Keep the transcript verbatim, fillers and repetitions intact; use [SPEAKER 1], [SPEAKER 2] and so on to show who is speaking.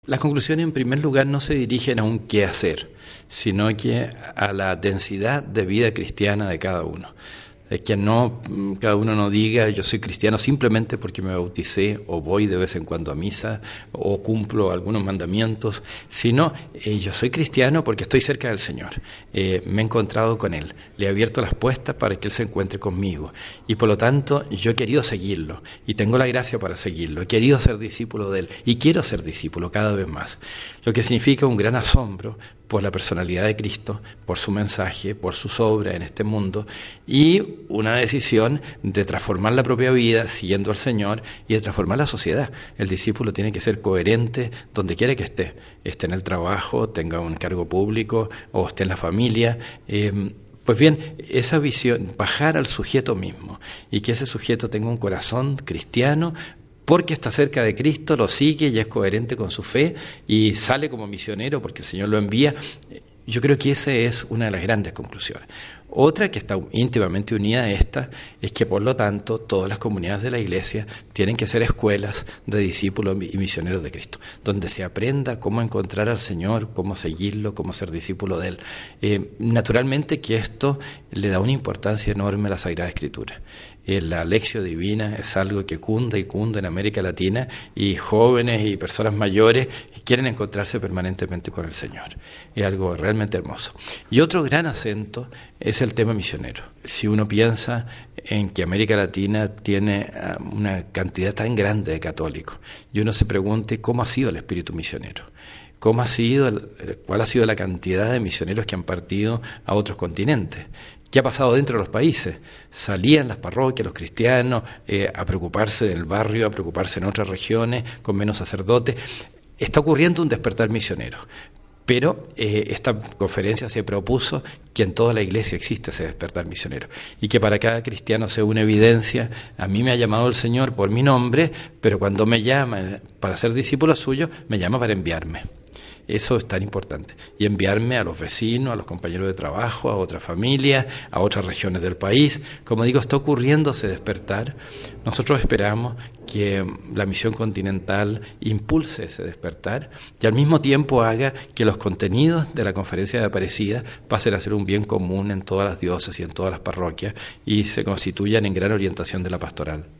[SPEAKER 1] Las conclusiones, en primer lugar, no se dirigen a un qué hacer, sino que a la densidad de vida cristiana de cada uno. De que no, cada uno no diga yo soy cristiano simplemente porque me bauticé o voy de vez en cuando a misa o cumplo algunos mandamientos, sino eh, yo soy cristiano porque estoy cerca del Señor, eh, me he encontrado con Él, le he abierto las puertas para que Él se encuentre conmigo y por lo tanto yo he querido seguirlo y tengo la gracia para seguirlo, he querido ser discípulo de Él y quiero ser discípulo cada vez más, lo que significa un gran asombro por la personalidad de Cristo, por su mensaje, por sus obras en este mundo y una decisión de transformar la propia vida siguiendo al Señor y de transformar la sociedad. El discípulo tiene que ser coherente donde quiera que esté, esté en el trabajo, tenga un cargo público o esté en la familia. Eh, Pues bien, esa visión, bajar al sujeto mismo y que ese sujeto tenga un corazón cristiano, porque está cerca de Cristo, lo sigue y es coherente con su fe y sale como misionero porque el Señor lo envía. Yo creo que esa es una de las grandes conclusiones. Otra que está íntimamente unida a esta es que, por lo tanto, todas las comunidades de la Iglesia tienen que ser escuelas de discípulos y misioneros de Cristo, donde se aprenda cómo encontrar al Señor, cómo seguirlo, cómo ser discípulo de Él. Eh, naturalmente que esto le da una importancia enorme a la Sagrada Escritura. Eh, la lección divina es algo que cunde y cunde en América Latina y jóvenes y personas mayores quieren encontrarse permanentemente con el Señor. Es algo realmente hermoso. Y otro gran acento es el tema misionero. Si uno piensa en que América Latina tiene una cantidad tan grande de católicos y uno se pregunte cómo ha sido el espíritu misionero, cómo ha sido, cuál ha sido la cantidad de misioneros que han partido a otros continentes. ¿Qué ha pasado dentro de los países? Salían las parroquias, los cristianos, eh, a preocuparse del barrio, a preocuparse en otras regiones, con menos sacerdotes. Está ocurriendo un despertar misionero. Pero eh, esta conferencia se propuso que en toda la Iglesia existe ese despertar misionero y que para cada cristiano sea una evidencia. A mí me ha llamado el Señor por mi nombre, pero cuando me llama para ser discípulo suyo, me llama para enviarme. Eso es tan importante. Y enviarme a los vecinos, a los compañeros de trabajo, a otras familias, a otras regiones del país. Como digo, está ocurriendo ese despertar. Nosotros esperamos que la misión continental impulse ese despertar y al mismo tiempo haga que los contenidos de la conferencia de Aparecida pasen a ser un bien común en todas las diócesis y en todas las parroquias y se constituyan en gran orientación de la pastoral.